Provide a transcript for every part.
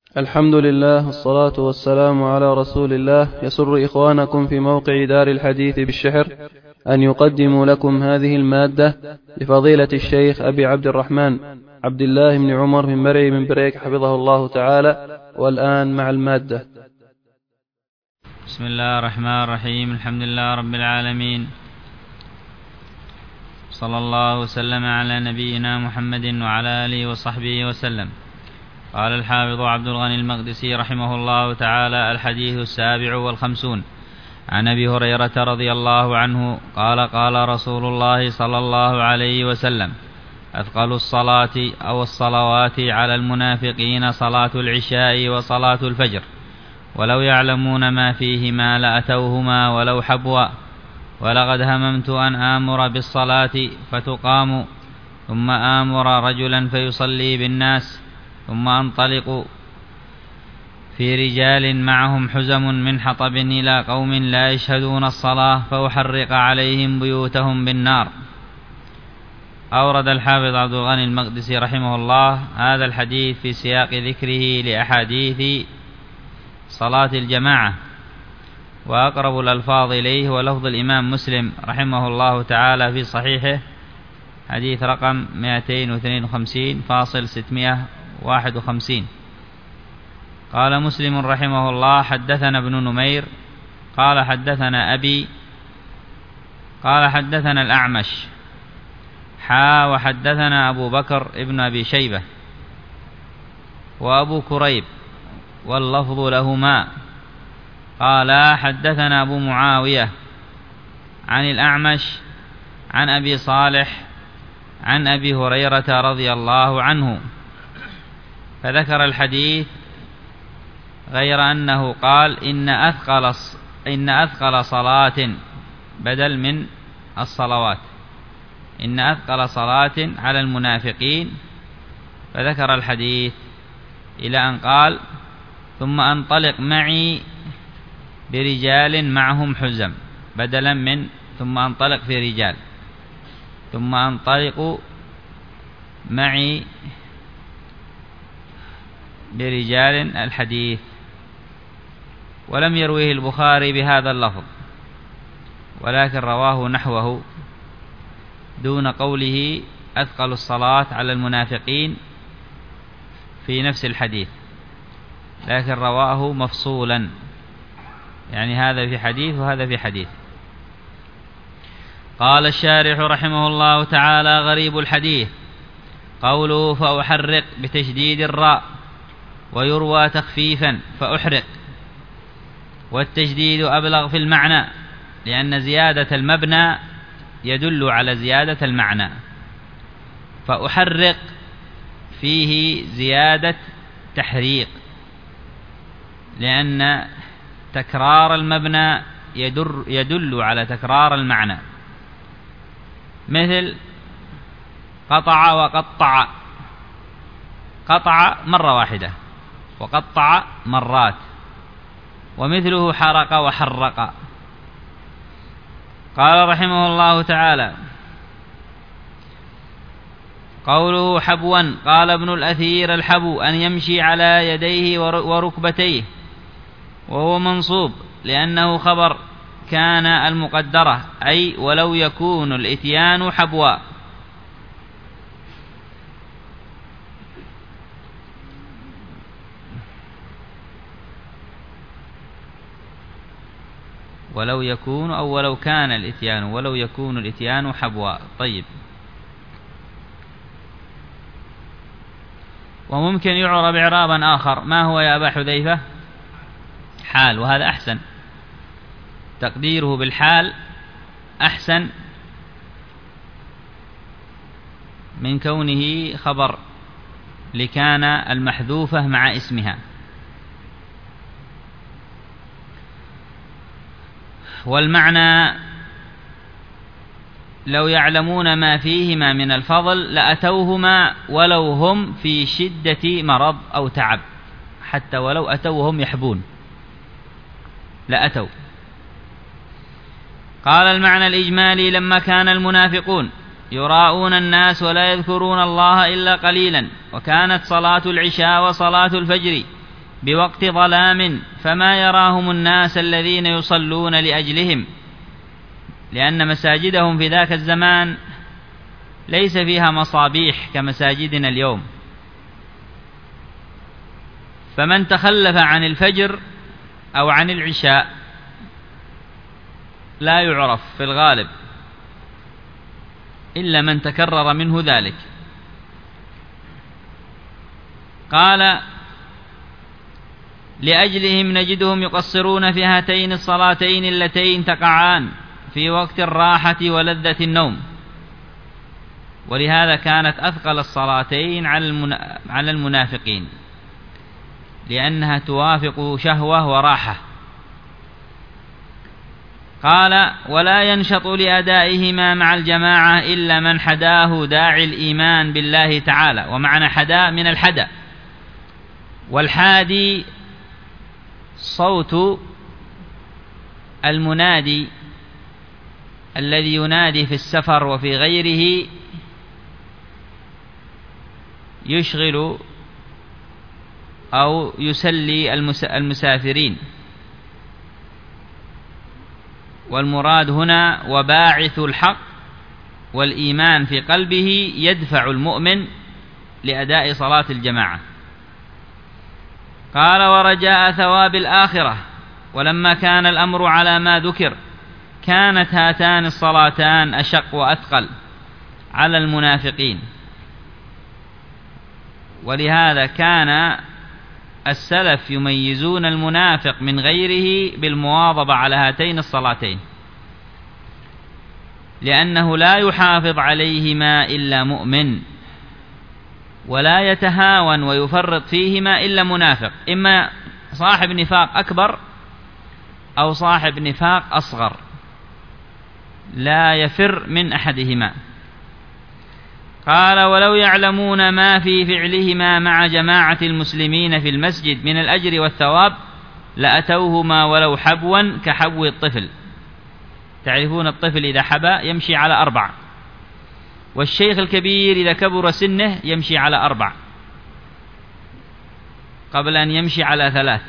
الحمد لله والصلاة والسلام على رسول الله. يسر إخوانكم في موقع دار الحديث بالشحر أن يقدموا لكم هذه المادة لفضيلة الشيخ أبي عبد الرحمن عبد الله بن عمر بن مرعي بن بريك حفظه الله تعالى. والآن مع المادة. بسم الله الرحمن الرحيم. الحمد لله رب العالمين، صلى الله وسلم على نبينا محمد وعلى آله وصحبه وسلم. قال الحافظ عبد الغني المقدسي رحمه الله تعالى: الحديث 57 عن أبي هريرة رضي الله عنه قال: قال رسول الله صلى الله عليه وسلم: أثقل الصلاة أو الصلوات على المنافقين صلاة العشاء وصلاة الفجر، ولو يعلمون ما فيهما لأتوهما ولو حبوا، ولقد هممت أن آمر بالصلاة فتقام، ثم آمر رجلا فيصلي بالناس، ثم أنطلق في رجال معهم حزم من حطب إلى قوم لا يشهدون الصلاة فأحرق عليهم بيوتهم بالنار. أورد الحافظ عبد الغني المقدسي رحمه الله هذا الحديث في سياق ذكره لأحاديث صلاة الجماعة، وأقرب الألفاظ إليه ولفظ الإمام مسلم رحمه الله تعالى في صحيحه، حديث رقم 252.651. قال مسلم رحمه الله: حدثنا ابن نمير قال حدثنا أبي قال حدثنا الأعمش وحدثنا أبو بكر ابن أبي شيبة وأبو كريب واللفظ لهما. قال حدثنا أبو معاوية عن الأعمش عن أبي صالح عن أبي هريرة رضي الله عنه، فذكر الحديث، غير أنه قال إن أثقل صلاة بدل من الصلوات، إن أثقل صلاة على المنافقين، فذكر الحديث إلى أن قال: ثم أنطلق معي برجال معهم حزم، بدلا من ثم أنطلق في رجال، ثم أنطلق معي برجال الحديث. ولم يرويه البخاري بهذا اللفظ، ولكن رواه نحوه دون قوله أثقل الصلاة على المنافقين في نفس الحديث، لكن رواه مفصولا، يعني هذا في حديث وهذا في حديث. قال الشارح رحمه الله تعالى: غريب الحديث قوله فأحرق بتشديد الراء، ويروى تخفيفا فأحرق، والتشديد أبلغ في المعنى، لأن زيادة المبنى يدل على زيادة المعنى، فأحرق فيه زيادة تحريق، لأن تكرار المبنى يدل على تكرار المعنى، مثل قطع وقطع، قطع مرة واحدة وقطع مرات، ومثله حرق وحرق. قال رحمه الله تعالى: قوله حبوا، قال ابن الأثير: الحبو أن يمشي على يديه وركبتيه، وهو منصوب لأنه خبر كان المقدرة، أي ولو يكون الإتيان حبوا. ولو يكون أو ولو كان الإتيان، ولو يكون الإتيان حبوا. طيب، وممكن يعرب إعرابا آخر. ما هو يا أبا حذيفة؟ حال، وهذا أحسن، تقديره بالحال أحسن من كونه خبر لكان المحذوفة مع اسمها. والمعنى: لو يعلمون ما فيهما من الفضل لأتوهما ولو هم في شدة مرض أو تعب، حتى ولو أتوا وهم يحبون لأتوا. قال المعنى الإجمالي: لما كان المنافقون يراءون الناس ولا يذكرون الله إلا قليلا، وكانت صلاة العشاء وصلاة الفجر بوقت ظلام فما يراهم الناس الذين يصلون لأجلهم، لأن مساجدهم في ذاك الزمان ليس فيها مصابيح كمساجدنا اليوم، فمن تخلف عن الفجر أو عن العشاء لا يعرف في الغالب إلا من تكرر منه ذلك. قال: لأجلهم نجدهم يقصرون في هاتين الصلاتين اللتين تقعان في وقت الراحة ولذة النوم، ولهذا كانت أثقل الصلاتين على المنافقين، لأنها توافق شهوة وراحة. قال: ولا ينشط لأدائهما مع الجماعة إلا من حداه داعي الإيمان بالله تعالى، ومعنى حدا من الحدى، والحادي صوت المنادي الذي ينادي في السفر وفي غيره يشغل أو يسلي المسافرين. والمراد هنا وباعث الحق والإيمان في قلبه يدفع المؤمن لأداء صلاة الجماعة. قال: ورجاء ثواب الآخرة. ولما كان الأمر على ما ذكر كانت هاتان الصلاتان أشق وأثقل على المنافقين، ولهذا كان السلف يميزون المنافق من غيره بالمواظبة على هاتين الصلاتين، لأنه لا يحافظ عليهما إلا مؤمن، ولا يتهاون ويفرط فيهما إلا منافق، إما صاحب نفاق أكبر أو صاحب نفاق أصغر، لا يفر من أحدهما. قال: ولو يعلمون ما في فعلهما مع جماعة المسلمين في المسجد من الأجر والثواب لأتوهما ولو حبوا كحبو الطفل. تعرفون الطفل إذا حبى يمشي على 4، والشيخ الكبير إذا كبر سنه يمشي على 4 قبل أن يمشي على 3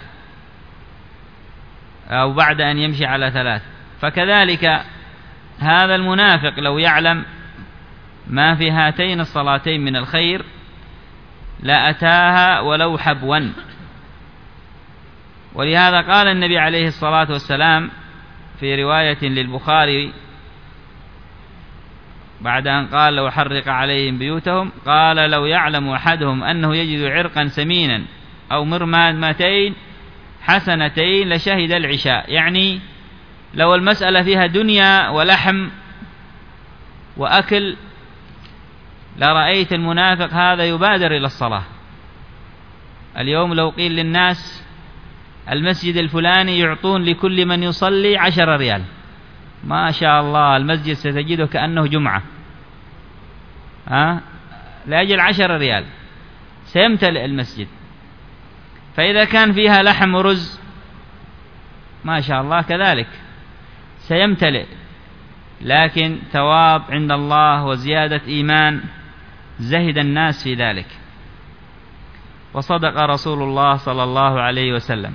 أو بعد أن يمشي على 3. فكذلك هذا المنافق لو يعلم ما في هاتين الصلاتين من الخير لأتاها ولو حبوا. ولهذا قال النبي عليه الصلاة والسلام في رواية للبخاري بعد أن قال: لو حرق عليهم بيوتهم، قال: لو يعلم أحدهم أنه يجد عرقا سمينا أو مرماتين حسنتين لشهد العشاء. يعني لو المسألة فيها دنيا ولحم وأكل لرأيت المنافق هذا يبادر إلى الصلاة. اليوم لو قيل للناس المسجد الفلاني يعطون لكل من يصلي 10 ريال، ما شاء الله المسجد ستجده كأنه جمعة، لأجل 10 ريال سيمتلئ المسجد. فإذا كان فيها لحم ورز ما شاء الله كذلك سيمتلئ، لكن ثواب عند الله وزيادة إيمان زهد الناس في ذلك. وصدق رسول الله صلى الله عليه وسلم.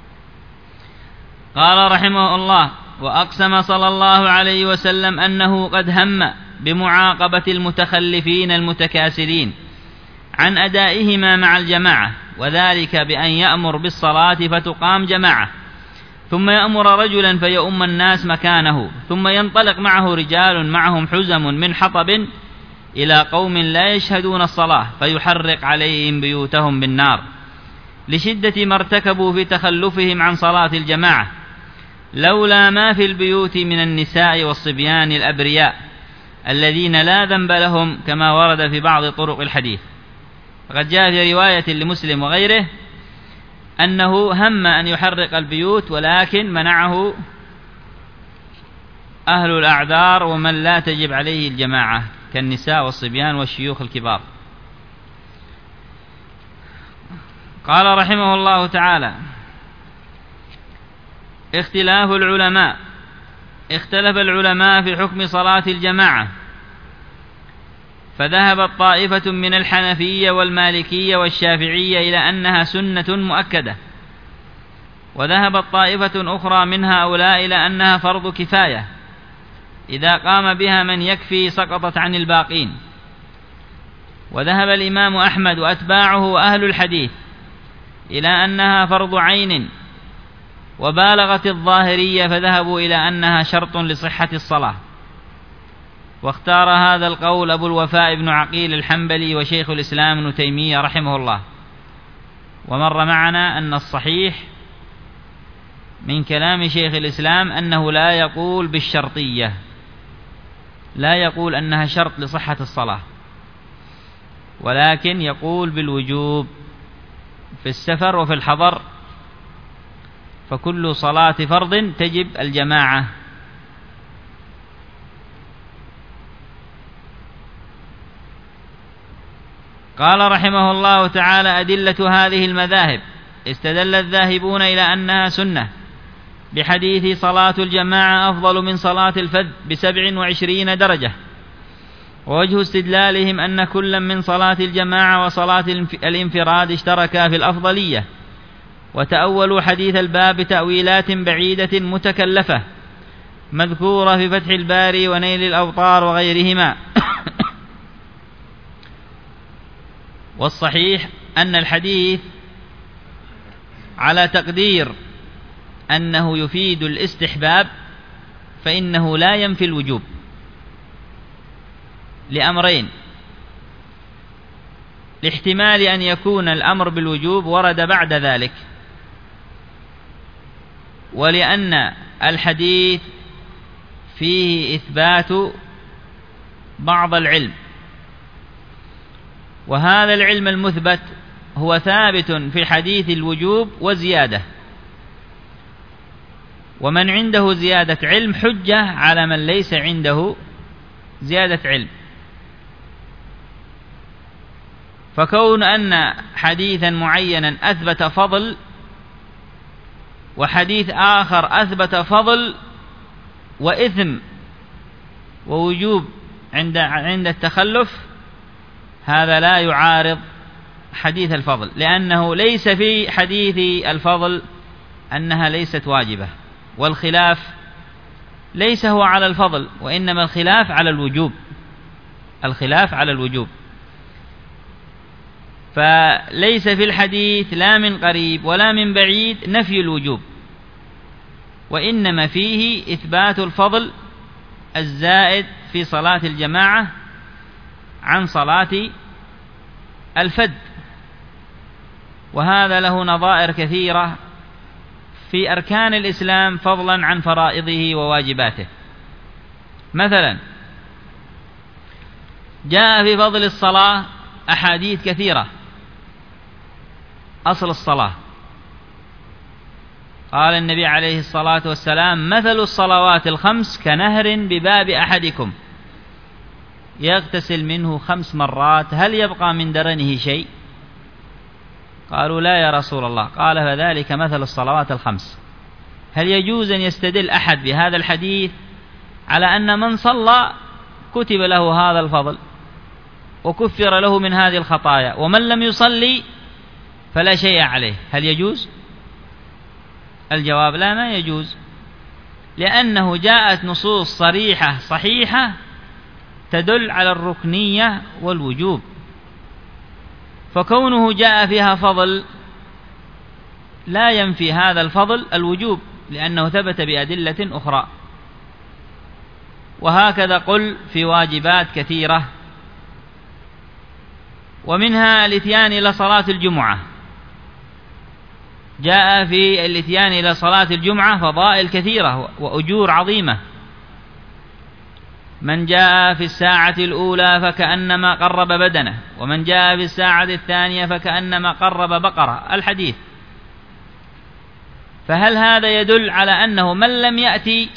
قال رحمه الله: وأقسم صلى الله عليه وسلم أنه قد هم بمعاقبة المتخلفين المتكاسلين عن أدائهما مع الجماعة، وذلك بأن يأمر بالصلاة فتقام جماعة، ثم يأمر رجلا فيؤم الناس مكانه، ثم ينطلق معه رجال معهم حزم من حطب إلى قوم لا يشهدون الصلاة فيحرق عليهم بيوتهم بالنار لشدة ما ارتكبوا في تخلفهم عن صلاة الجماعة، لولا ما في البيوت من النساء والصبيان الأبرياء الذين لا ذنب لهم، كما ورد في بعض طرق الحديث. فقد جاء في رواية لمسلم وغيره أنه هم أن يحرق البيوت، ولكن منعه أهل الأعذار ومن لا تجب عليه الجماعة كالنساء والصبيان والشيوخ الكبار. قال رحمه الله تعالى: اختلاف العلماء. اختلف العلماء في حكم صلاة الجماعة فذهبت طائفة من الحنفية والمالكية والشافعية إلى أنها سنة مؤكدة، وذهبت طائفة أخرى من هؤلاء إلى أنها فرض كفاية، إذا قام بها من يكفي سقطت عن الباقين. وذهب الإمام أحمد وأتباعه وأهل الحديث إلى أنها فرض عين، وبالغت الظاهرية فذهبوا إلى أنها شرط لصحة الصلاة. واختار هذا القول أبو الوفاء بن عقيل الحنبلي وشيخ الإسلام ابن تيمية رحمه الله. ومر معنا أن الصحيح من كلام شيخ الإسلام أنه لا يقول بالشرطية، لا يقول أنها شرط لصحة الصلاة، ولكن يقول بالوجوب في السفر وفي الحضر، فكل صلاة فرض تجب الجماعة. قال رحمه الله تعالى: أدلة هذه المذاهب: استدل الذاهبون إلى أنها سنة بحديث صلاة الجماعة أفضل من صلاة الفذ ب27 درجة، ووجه استدلالهم أن كلا من صلاة الجماعة وصلاة الانفراد اشتركا في الأفضلية، وتأولوا حديث الباب بتأويلات بعيدة متكلفة مذكورة في فتح الباري ونيل الأوطار وغيرهما. والصحيح أن الحديث على تقدير أنه يفيد الاستحباب فإنه لا ينفي الوجوب، لأمرين: لاحتمال أن يكون الأمر بالوجوب ورد بعد ذلك، ولأن الحديث فيه إثبات بعض العلم، وهذا العلم المثبت هو ثابت في حديث الوجوب وزيادة، ومن عنده زيادة علم حجة على من ليس عنده زيادة علم. فكون أن حديثا معينا أثبت فضل وحديث آخر أثبت فضل وإثم ووجوب عند التخلف، هذا لا يعارض حديث الفضل، لأنه ليس في حديث الفضل أنها ليست واجبة، والخلاف ليس هو على الفضل، وإنما الخلاف على الوجوب، الخلاف على الوجوب. فليس في الحديث لا من قريب ولا من بعيد نفي الوجوب، وإنما فيه إثبات الفضل الزائد في صلاة الجماعة عن صلاة الفذ، وهذا له نظائر كثيرة في أركان الإسلام فضلا عن فرائضه وواجباته. مثلا جاء في فضل الصلاة أحاديث كثيرة. أصل الصلاة قال النبي عليه الصلاة والسلام: مثل الصلوات الخمس كنهر بباب أحدكم يغتسل منه 5 مرات هل يبقى من درنه شيء؟ قالوا: لا يا رسول الله. قال: فذلك مثل الصلوات الخمس. هل يجوز أن يستدل أحد بهذا الحديث على أن من صلى كتب له هذا الفضل وكفر له من هذه الخطايا، ومن لم يصلي فلا شيء عليه؟ هل يجوز؟ الجواب: لا، ما يجوز، لأنه جاءت نصوص صريحة صحيحة تدل على الركنية والوجوب، فكونه جاء فيها فضل لا ينفي هذا الفضل الوجوب، لأنه ثبت بأدلة أخرى. وهكذا قل في واجبات كثيرة، ومنها الاتيان إلى صلاة الجمعة. جاء في الاتيان إلى صلاة الجمعة فضائل كثيرة وأجور عظيمة. من جاء في الساعة الأولى فكأنما قرب بدنه، ومن جاء في الساعة الثانية فكأنما قرب بقرة، الحديث. فهل هذا يدل على أنه من لم يأتي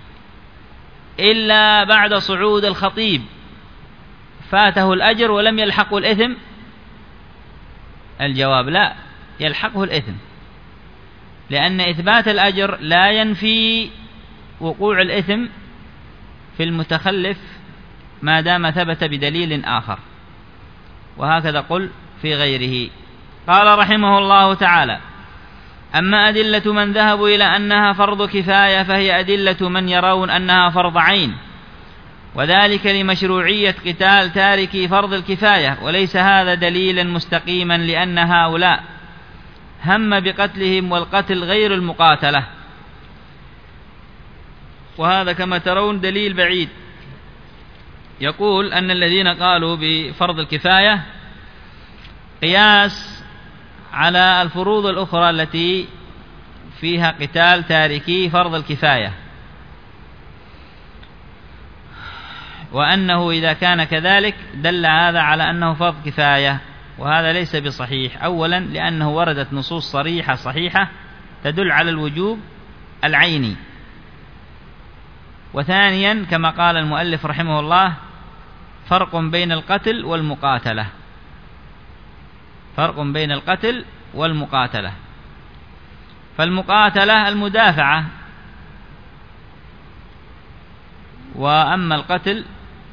إلا بعد صعود الخطيب فاته الأجر ولم يلحقه الإثم؟ الجواب: لا، يلحقه الإثم، لأن إثبات الأجر لا ينفي وقوع الإثم في المتخلف ما دام ثبت بدليل آخر، وهكذا قل في غيره. قال رحمه الله تعالى: أما أدلة من ذهبوا إلى أنها فرض كفاية فهي أدلة من يرون أنها فرض عين، وذلك لمشروعية قتال تاركي فرض الكفاية، وليس هذا دليلا مستقيما، لأن هؤلاء هم بقتلهم، والقتل غير المقاتلة، وهذا كما ترون دليل بعيد. يقول أن الذين قالوا بفرض الكفاية قياس على الفروض الأخرى التي فيها قتال تاركي فرض الكفاية، وأنه إذا كان كذلك دل هذا على أنه فرض كفاية، وهذا ليس بصحيح. أولا لأنه وردت نصوص صحيحة تدل على الوجوب العيني، وثانيا كما قال المؤلف رحمه الله: فرق بين القتل والمقاتلة، فرق بين القتل والمقاتلة. فالمقاتلة المدافعة، وأما القتل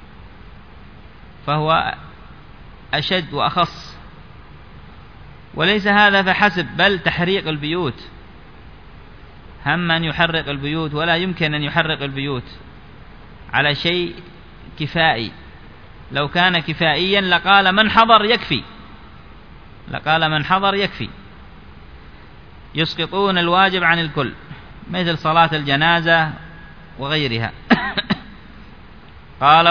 فهو أشد وأخص. وليس هذا فحسب، بل تحريق البيوت، هم أن يحرق البيوت، ولا يمكن أن يحرق البيوت على شيء كفائي. لو كان كفائيا لقال من حضر يكفي، لقال من حضر يكفي. يسقطون الواجب عن الكل، مثل صلاة الجنازة وغيرها. قال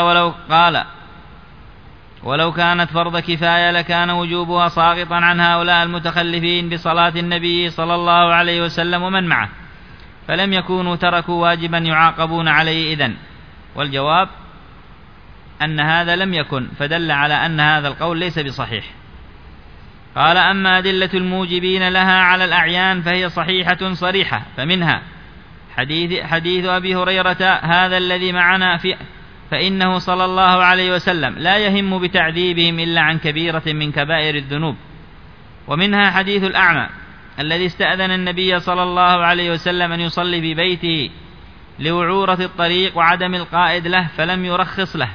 ولو كانت فرض كفاية لكان وجوبها ساقطا عن هؤلاء المتخلفين بصلاة النبي صلى الله عليه وسلم ومن معه، فلم يكونوا تركوا واجبا يعاقبون عليه إذن. والجواب أن هذا لم يكن، فدل على أن هذا القول ليس بصحيح. قال: أما أدلة الموجبين لها على الأعيان فهي صحيحة صريحة، فمنها حديث أبي هريرة هذا الذي معنا فإنه صلى الله عليه وسلم لا يهم بتعذيبهم إلا عن كبيرة من كبائر الذنوب. ومنها حديث الأعمى الذي استأذن النبي صلى الله عليه وسلم أن يصلي في بيته لوعورة الطريق وعدم القائد له، فلم يرخص له،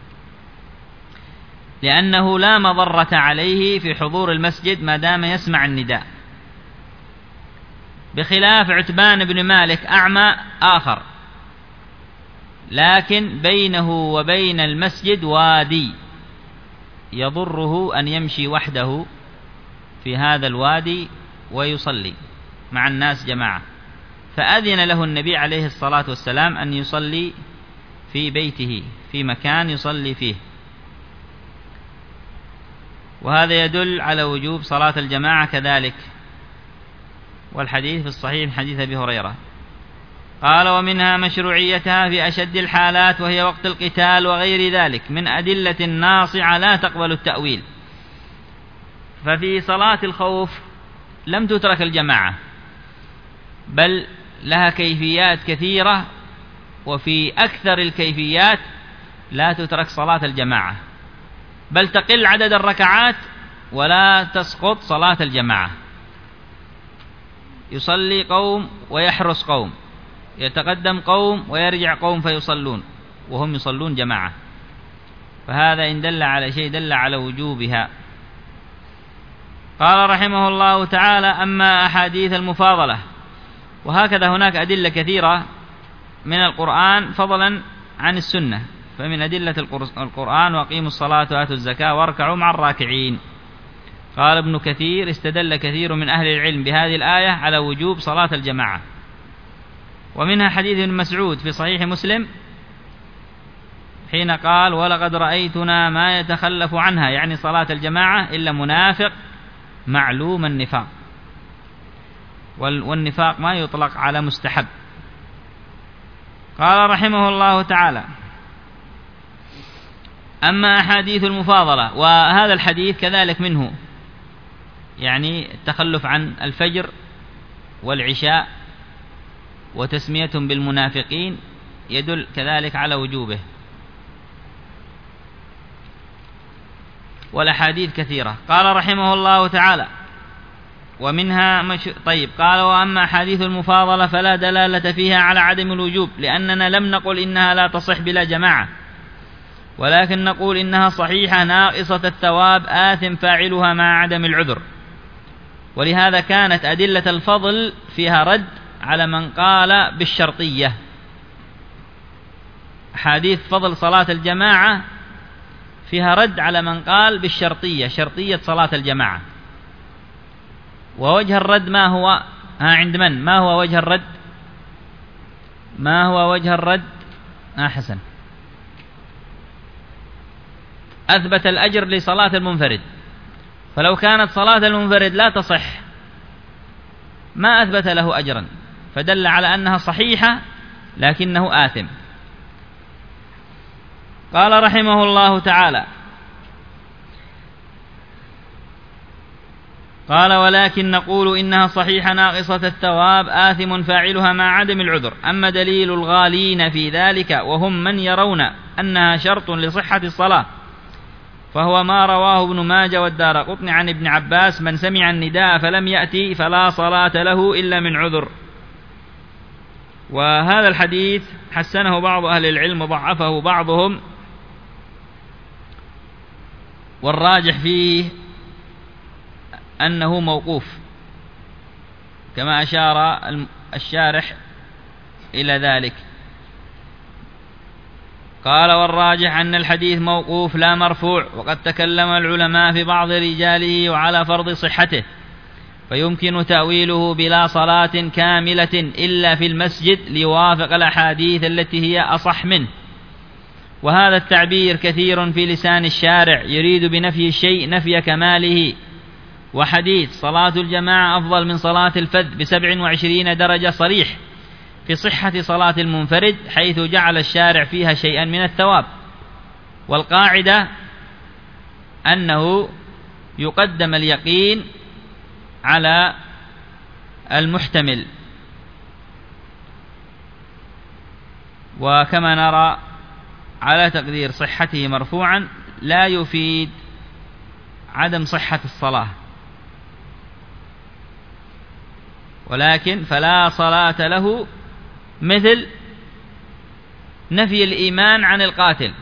لأنه لا مضرة عليه في حضور المسجد ما دام يسمع النداء، بخلاف عتبان بن مالك أعمى آخر، لكن بينه وبين المسجد وادي يضره أن يمشي وحده في هذا الوادي ويصلي مع الناس جماعة، فأذن له النبي عليه الصلاة والسلام أن يصلي في بيته في مكان يصلي فيه، وهذا يدل على وجوب صلاة الجماعة كذلك. والحديث في الصحيح حديث أبي هريرة. قال: ومنها مشروعيتها في أشد الحالات، وهي وقت القتال وغير ذلك من أدلة ناصعة لا تقبل التأويل. ففي صلاة الخوف لم تترك الجماعة، بل لها كيفيات كثيرة، وفي أكثر الكيفيات لا تترك صلاة الجماعة، بل تقل عدد الركعات ولا تسقط صلاة الجماعة. يصلي قوم ويحرس قوم، يتقدم قوم ويرجع قوم فيصلون، وهم يصلون جماعة، فهذا إن دل على شيء دل على وجوبها. قال رحمه الله تعالى: أما أحاديث المفاضلة، وهكذا هناك أدلة كثيرة من القرآن فضلا عن السنة. فمن أدلة القرآن: وأقيموا الصلاة وآتوا الزكاة واركعوا مع الراكعين. قال ابن كثير: استدل كثير من أهل العلم بهذه الآية على وجوب صلاة الجماعة. ومنها حديث ابن مسعود في صحيح مسلم حين قال: ولقد رأيتنا ما يتخلف عنها، يعني صلاة الجماعة، إلا منافق معلوم النفاق. والنفاق ما يطلق على مستحب. قال رحمه الله تعالى: أما أحاديث المفاضلة، وهذا الحديث كذلك منه، يعني التخلف عن الفجر والعشاء وتسميتهم بالمنافقين، يدل كذلك على وجوبه. والأحاديث كثيرة. قال رحمه الله تعالى: ومنها طيب. قال: وأما أحاديث المفاضلة فلا دلالة فيها على عدم الوجوب، لأننا لم نقل إنها لا تصح بلا جماعة، ولكن نقول إنها صحيحة ناقصة الثواب آثم فاعلها مع عدم العذر. ولهذا كانت أدلة الفضل فيها رد على من قال بالشرطية. حديث فضل صلاة الجماعة فيها رد على من قال بالشرطية، شرطية صلاة الجماعة. ووجه الرد ما هو؟ عند من؟ ما هو وجه الرد؟ ما هو وجه الرد؟ حسن، أثبت الأجر لصلاة المنفرد، فلو كانت صلاة المنفرد لا تصح ما أثبت له أجرا، فدل على أنها صحيحة لكنه آثم. قال رحمه الله تعالى: قال: ولكن نقول إنها صحيحة ناقصة الثواب آثم فاعلها مع عدم العذر. أما دليل الغالين في ذلك وهم من يرون أنها شرط لصحة الصلاة فهو ما رواه ابن ماجه والدارقطني عن ابن عباس: من سمع النداء فلم يأتي فلا صلاة له إلا من عذر. وهذا الحديث حسنه بعض أهل العلم وضعفه بعضهم، والراجح فيه أنه موقوف كما أشار الشارح إلى ذلك. قال: والراجح أن الحديث موقوف لا مرفوع، وقد تكلم العلماء في بعض رجاله وعلى فرض صحته، فيمكن تأويله بلا صلاة كاملة إلا في المسجد ليوافق الأحاديث التي هي أصح منه. وهذا التعبير كثير في لسان الشارع يريد بنفي الشيء نفي كماله. وحديث صلاة الجماعة أفضل من صلاة الفذ ب27 درجة صريح في صحة صلاة المنفرد، حيث جعل الشارع فيها شيئا من الثواب. والقاعدة أنه يقدم اليقين على المحتمل. وكما نرى على تقدير صحته مرفوعا لا يفيد عدم صحة الصلاة، ولكن فلا صلاة له مثل نفي الإيمان عن القاتل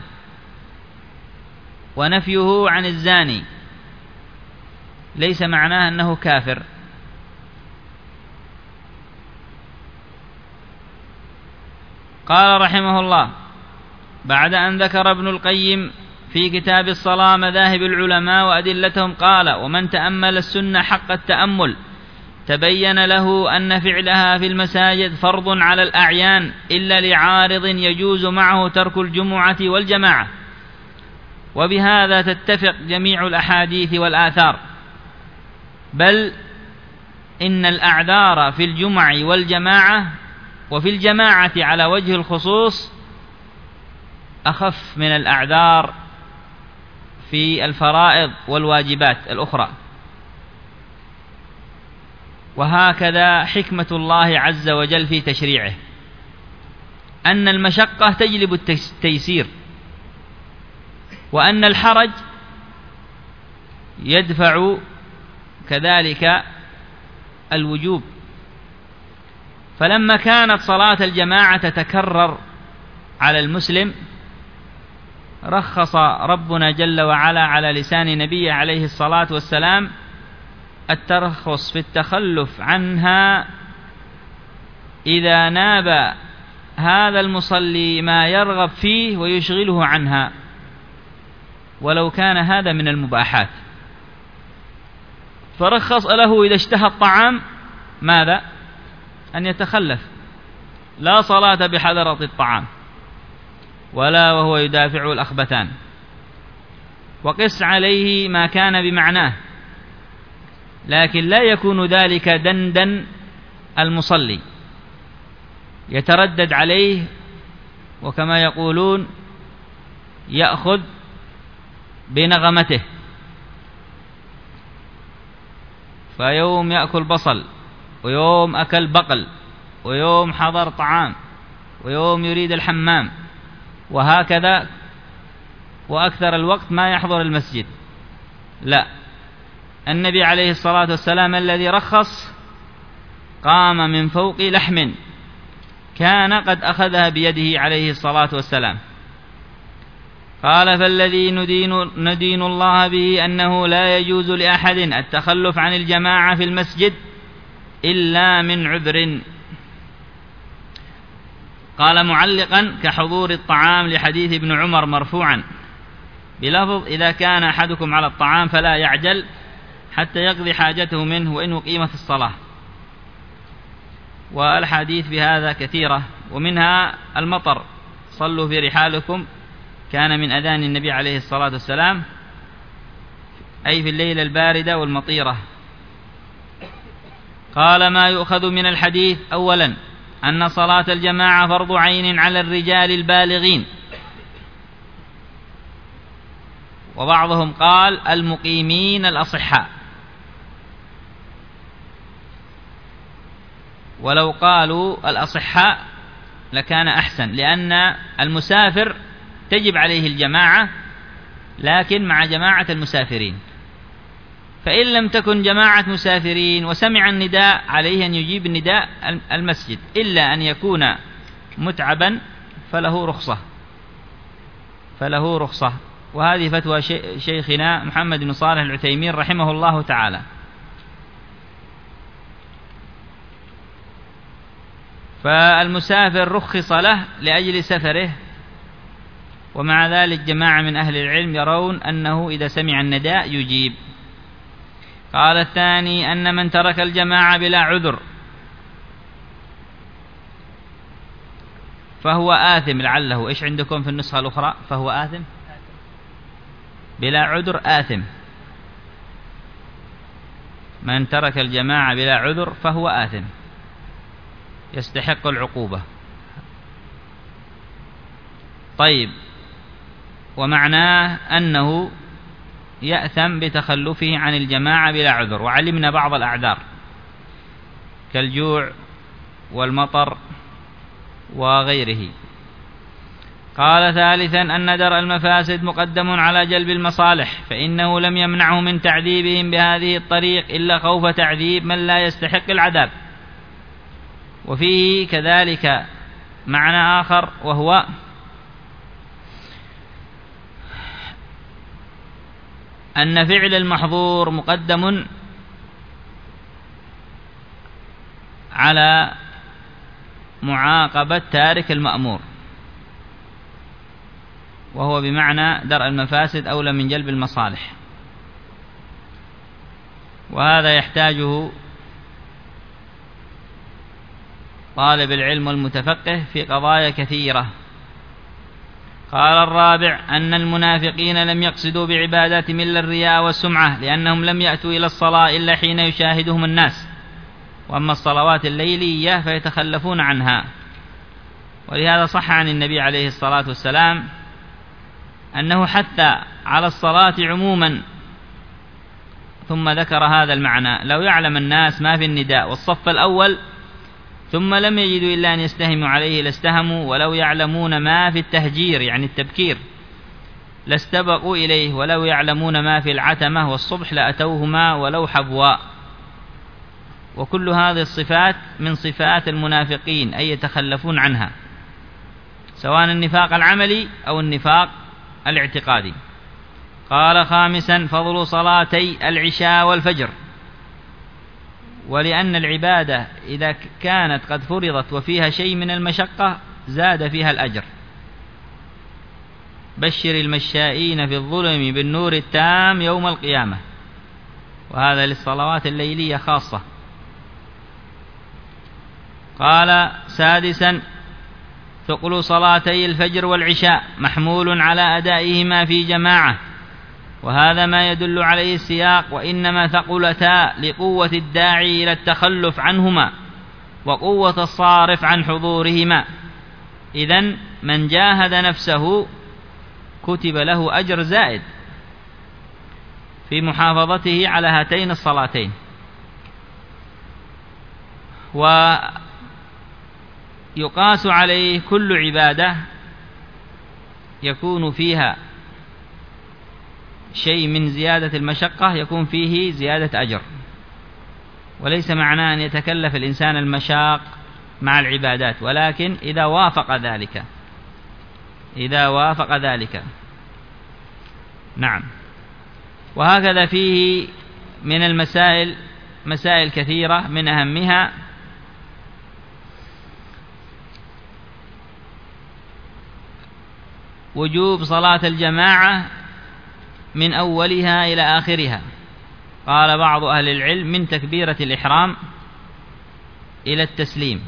ونفيه عن الزاني، ليس معناه أنه كافر. قال رحمه الله: بعد أن ذكر ابن القيم في كتاب الصلاة مذاهب العلماء وأدلتهم قال: ومن تأمل السنة حق التأمل تبين له أن فعلها في المساجد فرض على الأعيان إلا لعارض يجوز معه ترك الجمعة والجماعة. وبهذا تتفق جميع الأحاديث والآثار، بل إن الأعذار في الجمع والجماعة وفي الجماعة على وجه الخصوص أخف من الأعذار في الفرائض والواجبات الأخرى. وهكذا حكمة الله عز وجل في تشريعه، أن المشقة تجلب التيسير، وأن الحرج يدفع كذلك الوجوب. فلما كانت صلاة الجماعة تتكرر على المسلم رخص ربنا جل وعلا على لسان نبيه عليه الصلاة والسلام الترخص في التخلف عنها إذا ناب هذا المصلي ما يرغب فيه ويشغله عنها، ولو كان هذا من المباحات. فرخص له إذا اشتهى الطعام ماذا؟ أن يتخلف، لا صلاة بحضرة الطعام ولا وهو يدافع الأخبثان. وقس عليه ما كان بمعناه، لكن لا يكون ذلك دندن المصلي يتردد عليه، وكما يقولون يأخذ بنغمته، فيوم يأكل بصل ويوم أكل بقل ويوم حضر طعام ويوم يريد الحمام، وهكذا، وأكثر الوقت ما يحضر المسجد. لا، النبي عليه الصلاة والسلام الذي رخص قام من فوق لحم كان قد أخذها بيده عليه الصلاة والسلام، قال: فالذي ندين الله به أنه لا يجوز لأحد التخلف عن الجماعة في المسجد إلا من عذر. قال معلقا: كحضور الطعام، لحديث ابن عمر مرفوعا بلفظ: إذا كان أحدكم على الطعام فلا يعجل حتى يقضي حاجته منه وإن أقيمت الصلاة. والحديث بهذا كثيرة، ومنها المطر: صلوا في رحالكم، كان من أذان النبي عليه الصلاة والسلام، أي في الليلة الباردة والمطيرة. قال: ما يؤخذ من الحديث: أولا أن صلاة الجماعة فرض عين على الرجال البالغين، وبعضهم قال المقيمين الأصحاء، ولو قالوا الأصحاء لكان أحسن، لأن المسافر تجب عليه الجماعة لكن مع جماعة المسافرين، فإن لم تكن جماعة مسافرين وسمع النداء عليه أن يجيب النداء المسجد، إلا أن يكون متعبا فله رخصة. وهذه فتوى شيخنا محمد بن صالح العثيمين رحمه الله تعالى. فالمسافر رخص له لأجل سفره، ومع ذلك جماعة من أهل العلم يرون أنه إذا سمع النداء يجيب. قال: الثاني أن من ترك الجماعة بلا عذر فهو آثم. لعله إيش عندكم في النسخة الأخرى؟ فهو آثم بلا عذر، آثم. من ترك الجماعة بلا عذر فهو آثم، يستحق العقوبة. طيب، ومعناه أنه يأثم بتخلفه عن الجماعة بلا عذر. وعلمنا بعض الأعذار كالجوع والمطر وغيره. قال: ثالثا أن درء المفاسد مقدم على جلب المصالح، فإنه لم يمنعه من تعذيبهم بهذه الطريق إلا خوف تعذيب من لا يستحق العذاب. وفيه كذلك معنى آخر، وهو أن فعل المحظور مقدم على معاقبة تارك المأمور، وهو بمعنى درء المفاسد أولى من جلب المصالح. وهذا يحتاجه طالب العلم والمتفقه في قضايا كثيرة. قال: الرابع أن المنافقين لم يقصدوا بعباداتهم إلا الرياء والسمعة، لأنهم لم يأتوا إلى الصلاة إلا حين يشاهدهم الناس، وأما الصلوات الليلية فيتخلفون عنها. ولهذا صح عن النبي عليه الصلاة والسلام أنه حث على الصلاة عموما، ثم ذكر هذا المعنى: لو يعلم الناس ما في النداء والصف الأول ثم لم يجدوا إلا أن يستهموا عليه لاستهموا، ولو يعلمون ما في التهجير يعني التبكير لاستبقوا إليه، ولو يعلمون ما في العتمة والصبح لأتوهما ولو حبوا. وكل هذه الصفات من صفات المنافقين، أي يتخلفون عنها، سواء النفاق العملي أو النفاق الاعتقادي. قال: خامسا فضل صلاتي العشاء والفجر، ولأن العبادة إذا كانت قد فرضت وفيها شيء من المشقة زاد فيها الأجر. بشر المشائين في الظلم بالنور التام يوم القيامة، وهذا للصلوات الليلية خاصة. قال: سادسا ثقل صلاتي الفجر والعشاء محمول على أدائهما في جماعة، وهذا ما يدل عليه السياق: وإنما ثقلتا لقوة الداعي إلى التخلف عنهما وقوة الصارف عن حضورهما. إذن من جاهد نفسه كتب له أجر زائد في محافظته على هاتين الصلاتين. ويقاس عليه كل عبادة يكون فيها شيء من زيادة المشقة يكون فيه زيادة أجر، وليس معناه أن يتكلف الإنسان المشاق مع العبادات، ولكن إذا وافق ذلك نعم. وهكذا فيه من المسائل مسائل كثيرة، من أهمها وجوب صلاة الجماعة من أولها إلى آخرها. قال بعض أهل العلم من تكبيرة الإحرام إلى التسليم،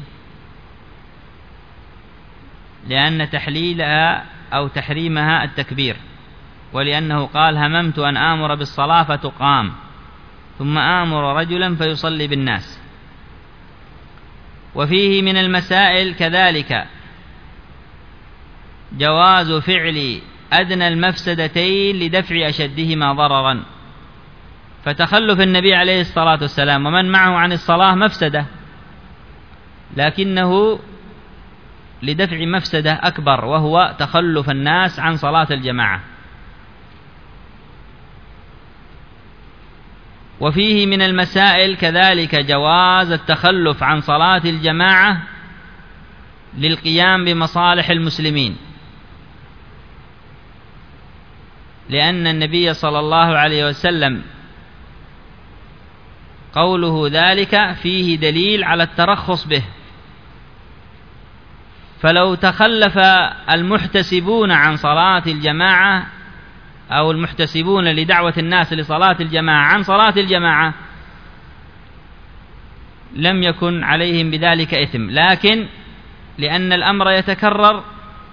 لأن تحليلها أو تحريمها التكبير، ولأنه قال هممت أن آمر بالصلاة فتقام ثم آمر رجلا فيصلي بالناس. وفيه من المسائل كذلك جواز فعل أدنى المفسدتين لدفع أشدهما ضررا، فتخلف النبي عليه الصلاة والسلام ومن معه عن الصلاة مفسدة، لكنه لدفع مفسدة أكبر وهو تخلف الناس عن صلاة الجماعة. وفيه من المسائل كذلك جواز التخلف عن صلاة الجماعة للقيام بمصالح المسلمين، لأن النبي صلى الله عليه وسلم قوله ذلك فيه دليل على الترخص به. فلو تخلف المحتسبون عن صلاة الجماعة أو المحتسبون لدعوة الناس لصلاة الجماعة عن صلاة الجماعة لم يكن عليهم بذلك إثم، لكن لأن الأمر يتكرر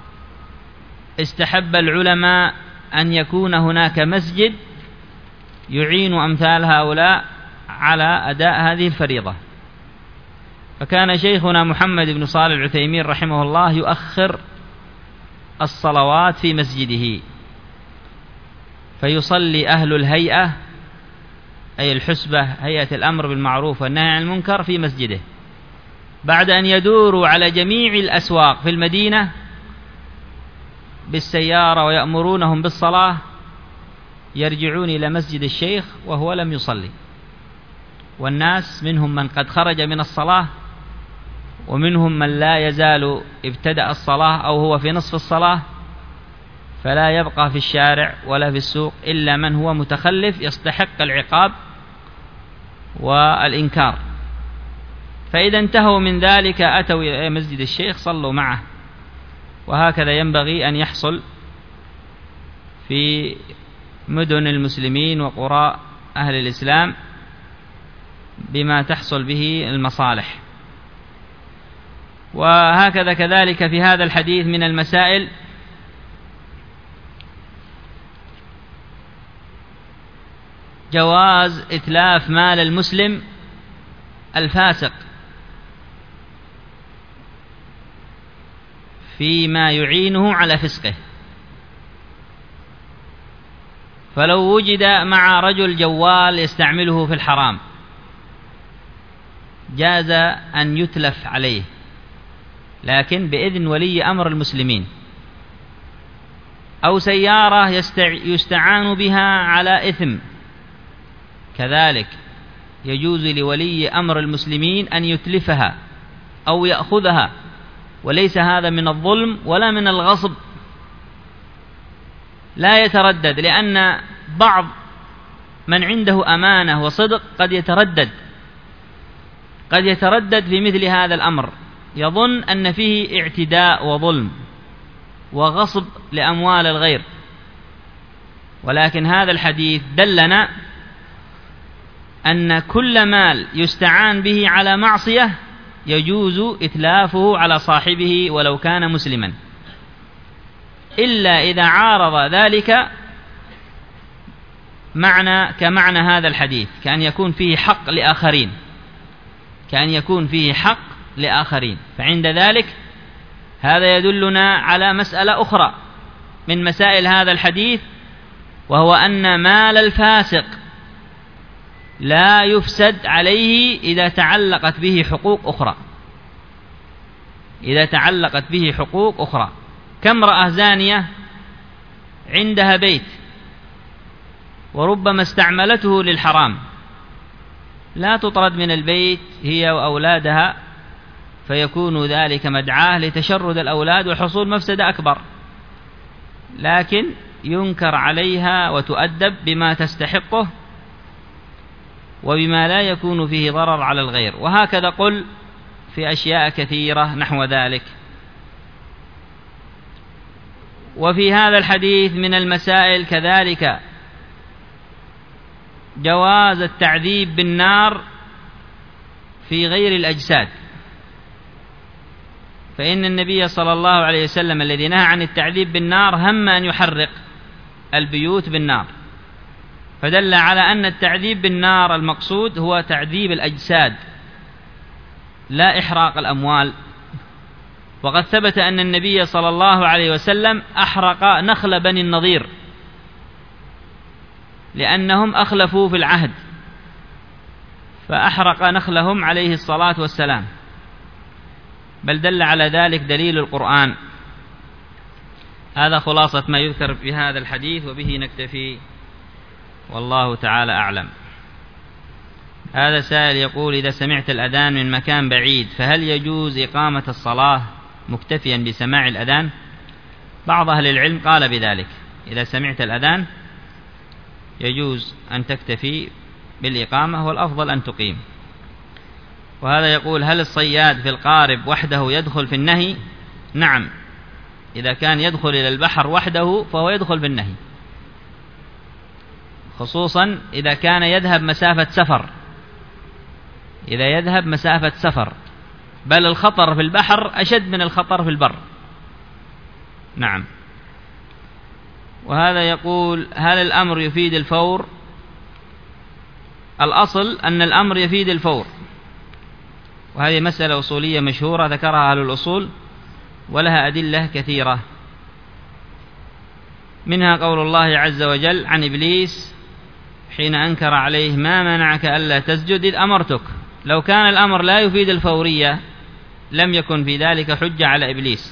استحب العلماء أن يكون هناك مسجد يعين أمثال هؤلاء على أداء هذه الفريضة. فكان شيخنا محمد بن صالح العثيمين رحمه الله يؤخر الصلوات في مسجده، فيصلي أهل الهيئة أي الحسبة هيئة الأمر بالمعروف والنهي عن المنكر في مسجده، بعد أن يدوروا على جميع الأسواق في المدينة بالسيارة ويأمرونهم بالصلاة، يرجعون إلى مسجد الشيخ وهو لم يصلي، والناس منهم من قد خرج من الصلاة ومنهم من لا يزال ابتدأ الصلاة أو هو في نصف الصلاة، فلا يبقى في الشارع ولا في السوق إلا من هو متخلف يستحق العقاب والإنكار. فإذا انتهوا من ذلك أتوا إلى مسجد الشيخ صلوا معه. وهكذا ينبغي أن يحصل في مدن المسلمين وقرى أهل الإسلام بما تحصل به المصالح. وهكذا كذلك في هذا الحديث من المسائل جواز إتلاف مال المسلم الفاسق فيما يعينه على فسقه. فلو وجد مع رجل جوال يستعمله في الحرام جاز أن يتلف عليه، لكن بإذن ولي أمر المسلمين. أو سيارة يستعان بها على إثم، كذلك يجوز لولي أمر المسلمين أن يتلفها أو يأخذها، وليس هذا من الظلم ولا من الغصب، لا يتردد، لأن بعض من عنده أمانة وصدق قد يتردد في مثل هذا الأمر، يظن أن فيه اعتداء وظلم وغصب لأموال الغير. ولكن هذا الحديث دلنا أن كل مال يستعان به على معصية يجوز إتلافه على صاحبه ولو كان مسلما، إلا إذا عارض ذلك كمعنى هذا الحديث، كأن يكون فيه حق لآخرين، فعند ذلك هذا يدلنا على مسألة أخرى من مسائل هذا الحديث، وهو أن مال الفاسق لا يفسد عليه إذا تعلقت به حقوق أخرى. كامرأة زانية عندها بيت وربما استعملته للحرام، لا تطرد من البيت هي وأولادها، فيكون ذلك مدعاة لتشرد الأولاد وحصول مفسدة أكبر. لكن ينكر عليها وتؤدب بما تستحقه وبما لا يكون فيه ضرر على الغير. وهكذا قل في أشياء كثيرة نحو ذلك. وفي هذا الحديث من المسائل كذلك جواز التعذيب بالنار في غير الأجساد، فإن النبي صلى الله عليه وسلم الذي نهى عن التعذيب بالنار هم أن يحرق البيوت بالنار، فدل على أن التعذيب بالنار المقصود هو تعذيب الأجساد لا إحراق الأموال. وقد ثبت أن النبي صلى الله عليه وسلم أحرق نخل بني النضير لأنهم أخلفوا في العهد، فأحرق نخلهم عليه الصلاة والسلام، بل دل على ذلك دليل القرآن. هذا خلاصة ما يذكر في هذا الحديث، وبه نكتفي والله تعالى أعلم. هذا سائل يقول: إذا سمعت الأذان من مكان بعيد فهل يجوز إقامة الصلاة مكتفيا بسماع الأذان؟ بعض أهل العلم قال بذلك، إذا سمعت الأذان يجوز أن تكتفي بالإقامة، والأفضل أن تقيم. وهذا يقول: هل الصياد في القارب وحده يدخل في النهي؟ نعم، إذا كان يدخل إلى البحر وحده فهو يدخل بالنهي، خصوصا إذا كان يذهب مسافة سفر، إذا يذهب مسافة سفر، بل الخطر في البحر أشد من الخطر في البر. نعم. وهذا يقول: هل الأمر يفيد الفور؟ الأصل أن الأمر يفيد الفور، وهذه مسألة أصولية مشهورة ذكرها أهل الأصول ولها أدلة كثيرة، منها قول الله عز وجل عن إبليس حين أنكر عليه: ما منعك ألا تسجد إذ أمرتك. لو كان الأمر لا يفيد الفورية لم يكن في ذلك حجة على إبليس.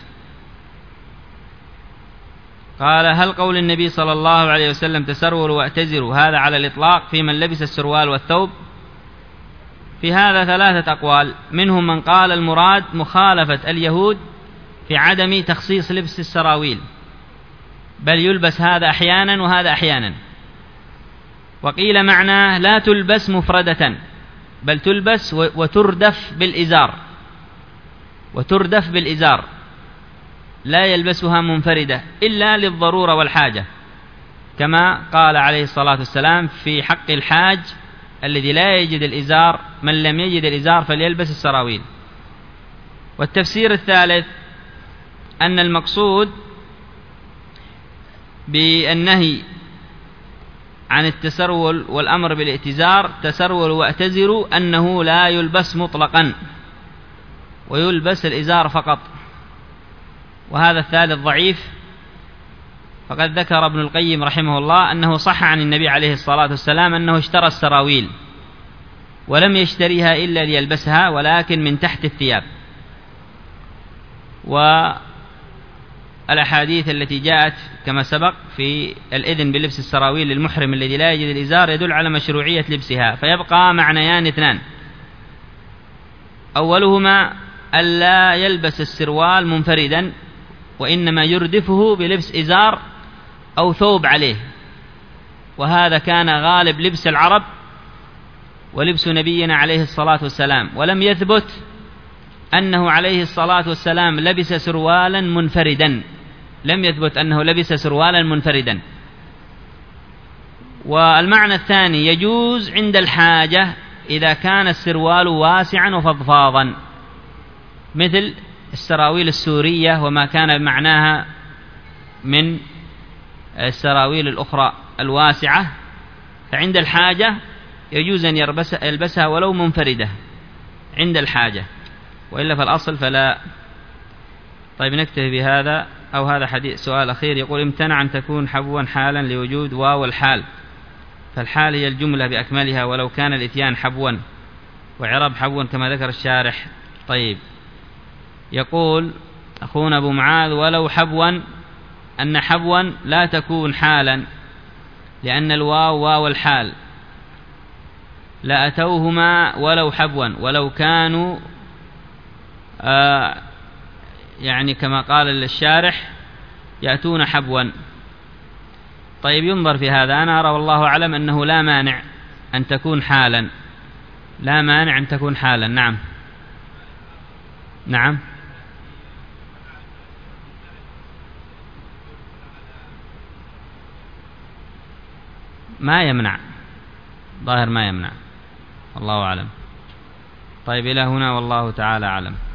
قال: هل قول النبي صلى الله عليه وسلم تسرولوا واعتزروا هذا على الإطلاق في من لبس السروال والثوب؟ في هذا ثلاثة أقوال، منهم من قال المراد مخالفة اليهود في عدم تخصيص لبس السراويل، بل يلبس هذا أحيانا وهذا أحيانا. وقيل معناه لا تلبس مفردة، بل تلبس وتردف بالإزار، وتردف بالإزار، لا يلبسها منفردة إلا للضرورة والحاجة، كما قال عليه الصلاة والسلام في حق الحاج الذي لا يجد الإزار: من لم يجد الإزار فليلبس السراويل. والتفسير الثالث أن المقصود بالنهي عن التسرول والأمر بالائتزار: تسرول واعتزروا، أنه لا يلبس مطلقا ويلبس الإزار فقط. وهذا الثالث ضعيف، فقد ذكر ابن القيم رحمه الله أنه صح عن النبي عليه الصلاة والسلام أنه اشترى السراويل ولم يشتريها إلا ليلبسها، ولكن من تحت الثياب. والأحاديث التي جاءت كما سبق في الإذن بلبس السراويل للمحرم الذي لا يجد الإزار يدل على مشروعية لبسها. فيبقى معنيان اثنان: أولهما ألا يلبس السروال منفردا، وإنما يردفه بلبس إزار أو ثوب عليه، وهذا كان غالب لبس العرب ولبس نبينا عليه الصلاة والسلام، ولم يثبت أنه عليه الصلاة والسلام لبس سروالا منفردا، لم يثبت أنه لبس سروالا منفردا. والمعنى الثاني: يجوز عند الحاجة إذا كان السروال واسعا وفضفاضا، مثل السراويل السورية وما كان معناها من السراويل الأخرى الواسعة، فعند الحاجة يجوز أن يلبسها ولو منفردة عند الحاجة، وإلا فالأصل فلا. طيب نكتفي بهذا. أو هذا حديث. سؤال أخير يقول: امتنع أن تكون حبوا حالا لوجود واو الحال، فالحال هي الجملة بأكملها ولو كان الإتيان حبوا، وعرب حبوا كما ذكر الشارح. طيب، يقول أخونا أبو معاذ: ولو حبوا، أن حبوا لا تكون حالا لأن الواو واو الحال، لأتوهما ولو حبوا، ولو كانوا يعني كما قال الشارح يأتون حبوا. طيب ينظر في هذا. أنا أرى والله أعلم أنه لا مانع أن تكون حالا، لا مانع أن تكون حالا. نعم نعم ما يمنع، ظاهر ما يمنع، الله أعلم. طيب إلى هنا والله تعالى أعلم.